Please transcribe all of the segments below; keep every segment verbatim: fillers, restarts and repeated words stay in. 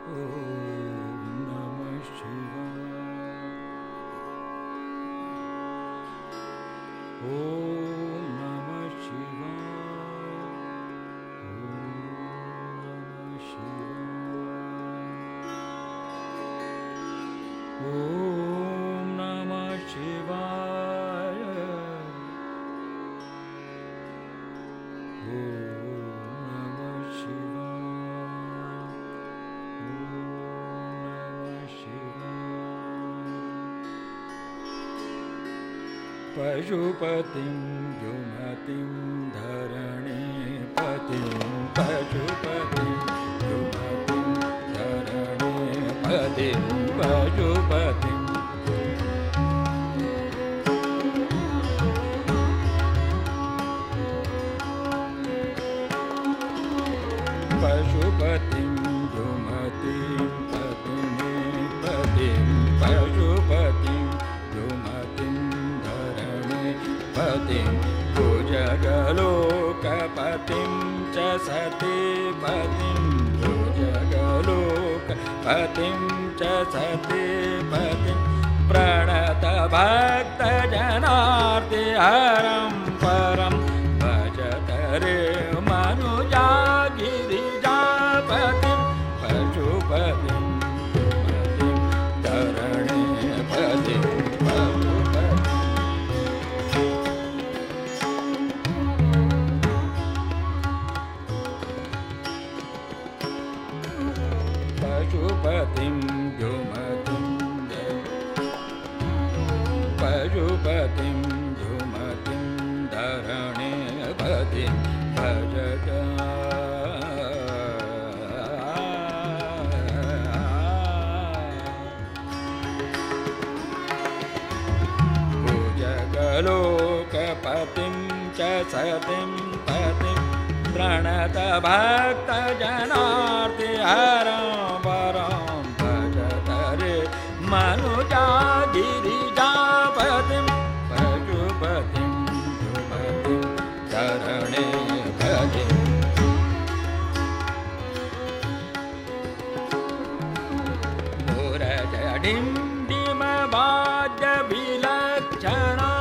पशुपतिं जुमतिं धरणीपतिं पशुपतिं जुमतिं धरणीपतिं पशुपतिं पशुपतिं जुमतिं पतिं पशुपतिं जुमतिं पतिं भुजगलोकपतिं च सतीपतिं भुजगलोकपतिं च सतीपतिं प्रणतभक्तजनार्तिहरं परं भजत रे मनुजा गिरिजापतिं पशुपतिं जुमतिं धरणीपतिं पशुपतिं जुमतिं पशुपतिं जुमतिं धरणीपतिं भजत भुजगलोकपतिं च सतीं पतिं प्रणतभक्तजनार्तिहरं परं भजत रे मनुजा गिरिजापतिं पशुपतिं जुमतिं धरणीपतिं मुरजडिं डिमवाद्यविलक्षणा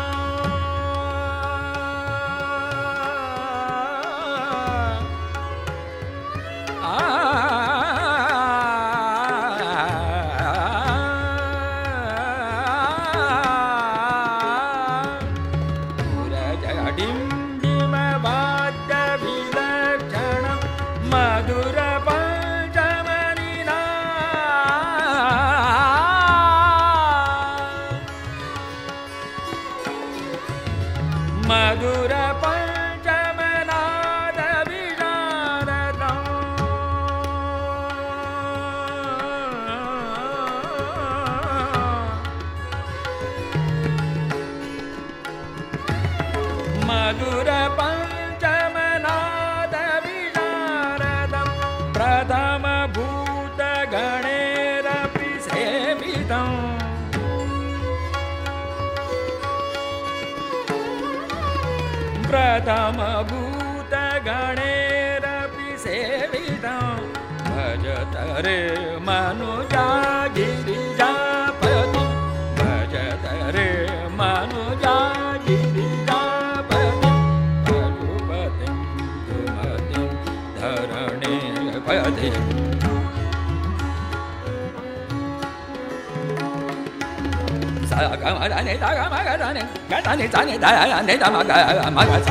मधुर पंचमनाद विशारदं मधुर पंचमनाद विशारदं प्रथम भूत गणेरपि सेवितं प्रथम भूत गणेरपि सेवितं भजत रे मनुजा गिरिजापतिं भजत रे मनुजा गिरिजापतिं पशुपतिं जुमतिं धरणीपतिं गमदने गमगदने गदने दने दने दमगमगसा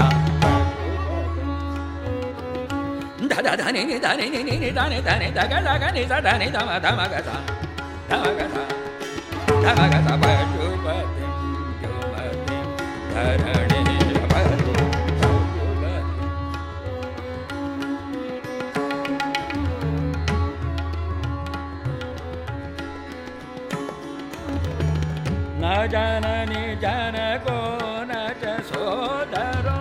ददने नि दने नि नि दने दने दगदगने दने दम दमगसा दमगसा दमगसा पशुपतिं जुमतिं धरणीपतिं न जननी जनको न च सोदरो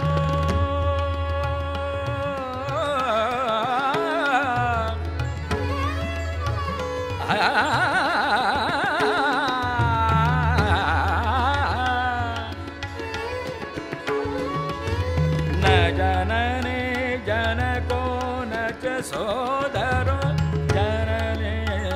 न जननी जनको न च सोदरो जननी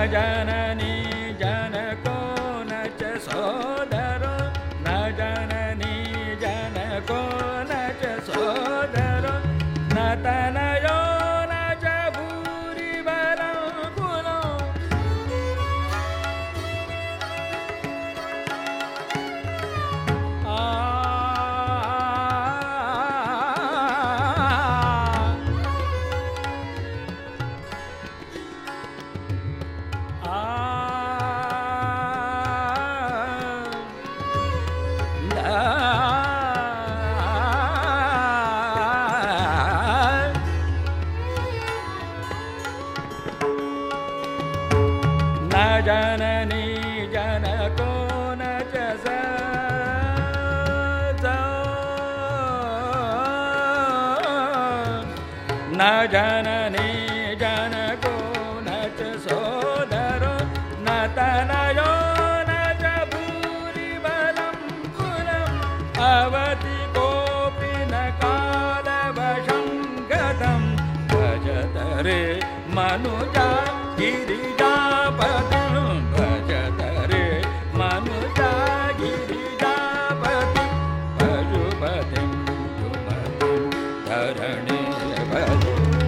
ಜನನಿ ಜನಕೋ ನ ಚ ಸೋದರೋ ನ ಜನನಿ ಜನಕೋ ನ ಚ ಸೋದರೋ ನ ತನಯೋ ನ ಚ ಭೂರಿ ಬಲಂ ಕುಲೋ ಆ ಜನನಿ ಜನಕೋ ನ ಚ ಸ ನ ಜನನಿ ಜನಕೋ ನ ಚ ಸೋದರೋ ನ ತನಯೋ ನ ಚ ಭೂರಿ ಬಲಂ ಕುಲಂ ಅವತಿ ಕೋಪಿ ನ ಕಾಲವಶಂ ಗತಂ ಭಜತರೆ ಮನುಜ ಗಿರಿಜಾಪತಿಂ ಭಜತರೆ ಮನುಜ ಗಿರಿಜಾಪತಿಂ ಪಶುಪತಿಂ ಸುಮತಿಂ ಧರಣಿ ಭಜ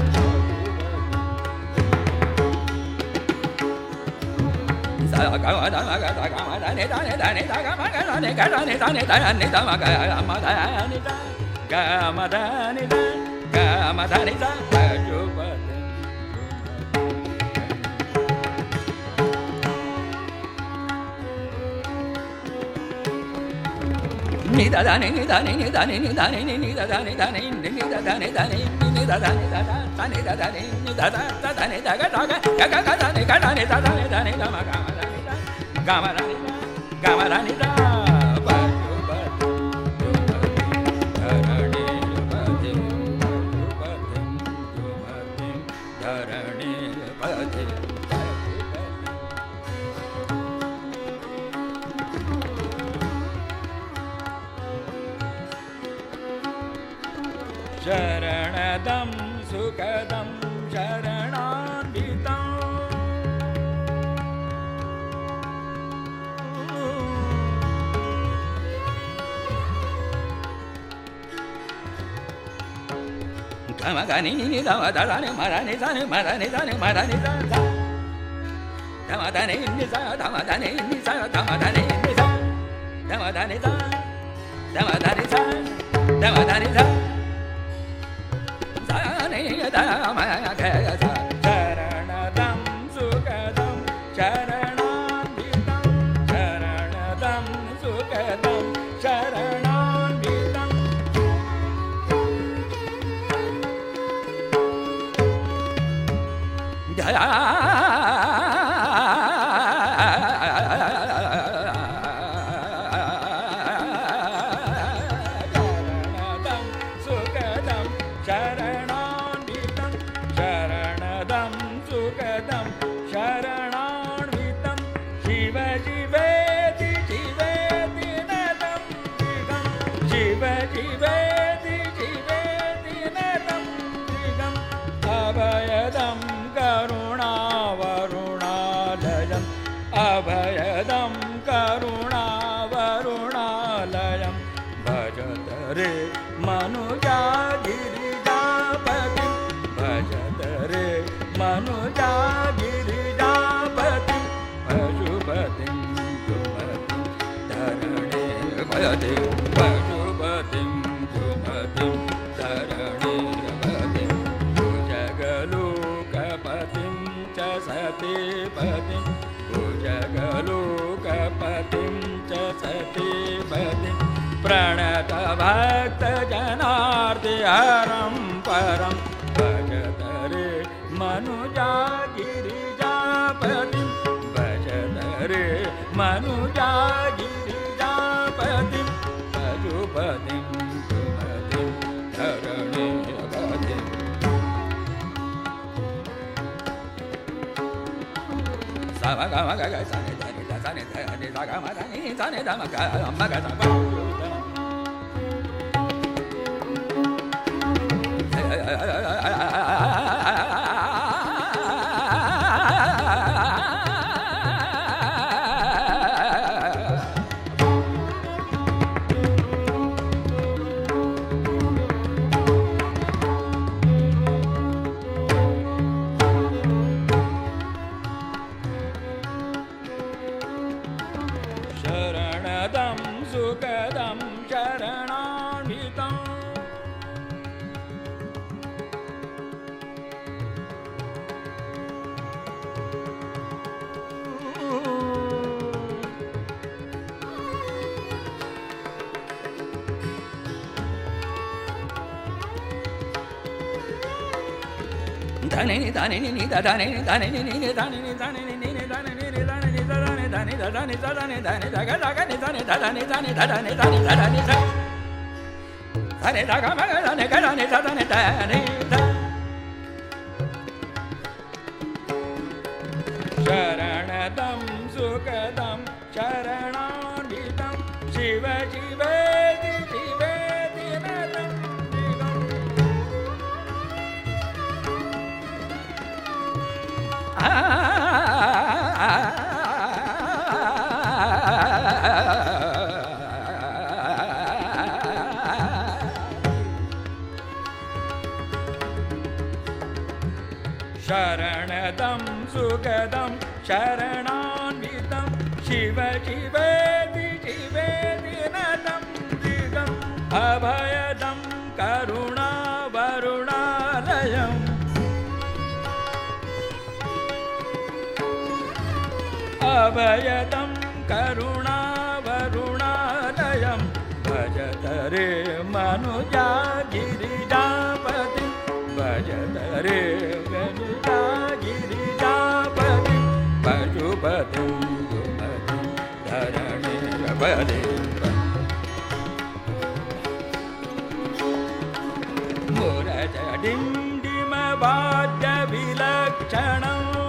ನಿದಾನೆ ನಿದಾನೆ ನಿದಾನೆ ನಿದಾನೆ ನಿದಾನೆ ದಾನೆ ನಿದಾನೆ ದಾನೆ ನಿದಾನೆ ದಾನೆ ದಾನೆ ನಿದಾನೆ ದಾನೆ ದಾಗ ದಾಗ ಗಗ ದಾನೆ ಗದಾನೆ ದಾನೆ ದಾನೆ ದಮ ಗಮ ದಾನೆ ಗಮ ದಾನೆ ದಾ ಶರಣದಂ ಸುಖದಂ ಶರಣಾನ್ವಿತಂ ಗಮ ಗನಿ ನಿ ದಮ ದಾನೆ ಮರನಿ ದಾನೆ ಮರನಿ ದಾನೆ ಮರನಿ ದಾನೆ ದಮ ದಾನೆ ನಿ ಸ ದಮ ದಾನೆ ನಿ ಸ ದಮ ದಾನೆ ನಿ ಸ ದಮ ದಾನೆ ದ ದಮ ದಾನೆ ಸ ದಮ ದಾನೆ ದ ಶರಣದಂ ಸುಖದಂ ಶರಣಾನ್ವಿತಂ ಶರಣದಂ ಸುಖದಂ ಶರಣಾನ್ವಿತಂ अभयदं करुणावरुणालयं अभयदं करुणावरुणालयं भजतरे मनुजा गिरिजापतिं भजतरे मनुजा गिरिजापतिं पशुपतिं सुमतिं धरणे भजते पशुपतिं सुमतिं धरणे सतीपतिं भुजगलोकपतिं च सतीपतिं प्रणतभक्तजनार्तिहरं परं भजतरे मनुजा गिरिजापतिं भजतरे मनुजा गिरिजापतिं पशुपतिं सुमतिं धरणे पतिं Sama gama gaga sane dani da sane dani da gama dani sane da maga maga da ba ಧನಿ ನಿ ಧನಿ ನಿ ನಿ ದ ಧನಿ ನಿ ಧನಿ ನಿ ನಿ ನಿ ಧನಿ ನಿ ಧನಿ ನಿ ನಿ ನಿ ಧನಿ ನಿ ನಿ ಧನಿ ನಿ the Dhani Dhani the Dhani the Dhani Dhani the ಗ ದ ಗ ನಿ ಧನಿ the Dhani Dhani the Dhani Dhani the ಧನಿ ಧ ಧನಿ ದ ಗ ಮ ಗ ಧನಿ ಗ ಧನಿ ದ ಧನಿ ಧನಿ ಧ ಶರಣದಂ ಸುಖದಂ ಶರಣಾನ್ವಿತಂ ಶಿವ ಶಿವೇತಿ ಶಿವೇತಿ ನದಂ ದಿಗಂ ಆ ಶರಣದಂ ಸುಖದಂ ಶರಣಾನ್ವಿತಂ ಶಿವ ಶಿವೇತಿ ಶಿವೇತಿ ನದಂ ದಿಗಂ ಅಭಯದಂ ಕರುಣಾ ವರುಣಾಲಯಂ ಅಭಯದಂ ಕರುಣಾ ವರುಣಾಲಯಂ ಭಜತರೆ ಮನುಜಾ ಗಿರಿಜಾಪತಿ ಭಜತರೆ ಮನುಜಾ ಗಿರಿಜಾಪತಿ ಪಶುಪತಿ ಧರಣಿ ಮುರಜ ಡಿಂಡಿಮ ವಾದ್ಯ ವಿಲಕ್ಷಣ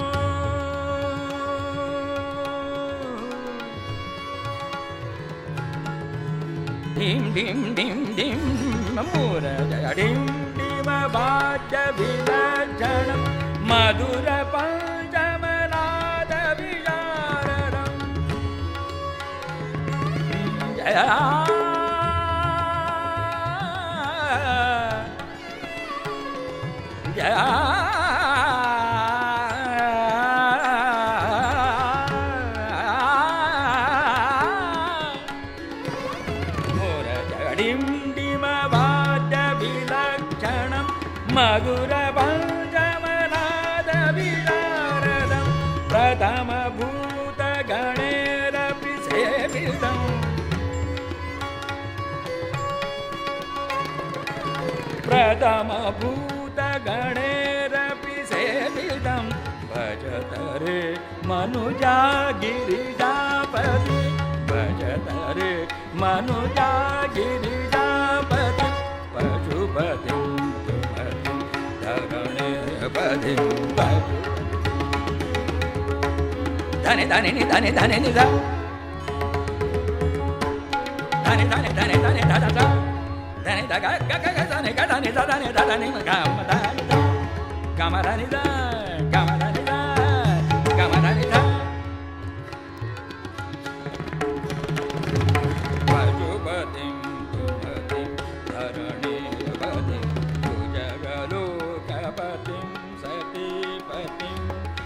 ಡಿಂ ಡಿಂ ಡಿಂ ಡಿಂ ಮುರಜ ಡಿಂಡಿಮ ವಾದ್ಯ ವಿಲಕ್ಷಣ ಮಧುರ ಪಂಚಮನಾದ ವಿಚಾರಣಂ ಜಯ ಜಯ ಡಿಂಡಿಮ ವಾದ್ಯ ವಿಲಕ್ಷಣಂ ಮಧುರ ಪಂಚಮನಾದ ವಿಚಾರದಂ ಪ್ರಥಮ ಭೂತ ಗಣೇರಪಿ ಸೇವಿತಂ ಪ್ರಥಮ ಭೂತ ಗಣೇರಪಿ ಸೇವಿತಂ ಭಜತರೆ ಮನುಜಾ ಗಿರಿಜಾಪತಿ ಭಜತರೆ ಮನುಜಾ ಗಿರಿಜಾಪತಿ ಪಶುಪತಿ ಧರಣಿ ಧನಿ ಧನಿ ನಿ ಧನಿ ಧನಿ ನಿ ಧ ಧನಿ ಧನಿ ಧನಿ ಧನಿ ಧ ಧ ಧನಿ ಧ ಗ ಗ ಗ ಗ ಧನಿ ಗ ಧನಿ ಧ ಧನಿ ಧ ಧನಿ ಗ ಮ ಧನಿ ಧ ಗ ಮ ಧನಿ ಧ ಗ ಮ ಧನಿ ಧ ಗ ಮ ಧನಿ ಧ ಪಶುಪತಿ ತುಮತಿ ಧರಣಿ ಪತಿ ಭುಜಗಲೋಕಪತಿಂ ಸತಿಪತಿಂ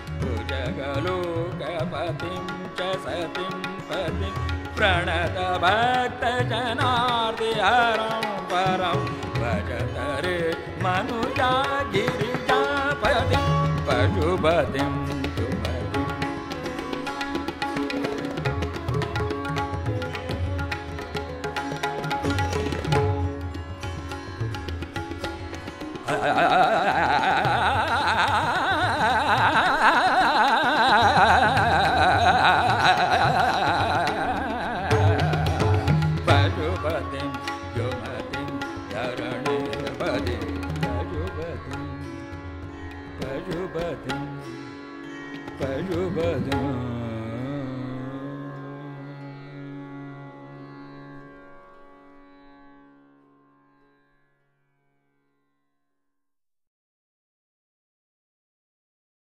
ಭುಜಗಲೋಕಪತಿಂ ಚ ಸತಿಂ ಪತಿಂ ಪ್ರಣತ ಭಕ್ತ ಜನಾರ್ದಿ ಹರಂ ಪರಂ ಭಜತರೆ ಮನುಜಾ ಗಿರಿಜಾಪತಿ ಪಶುಪತಿಂ ತುಮತಿ ಪಶುಪತಿಂ ಜುಮತಿಂ ಧರಣಿ ಪದಿ ಪಶುಪತಿಂ ಪಶುಪತಿಂ ಪಶುಪತಿಂ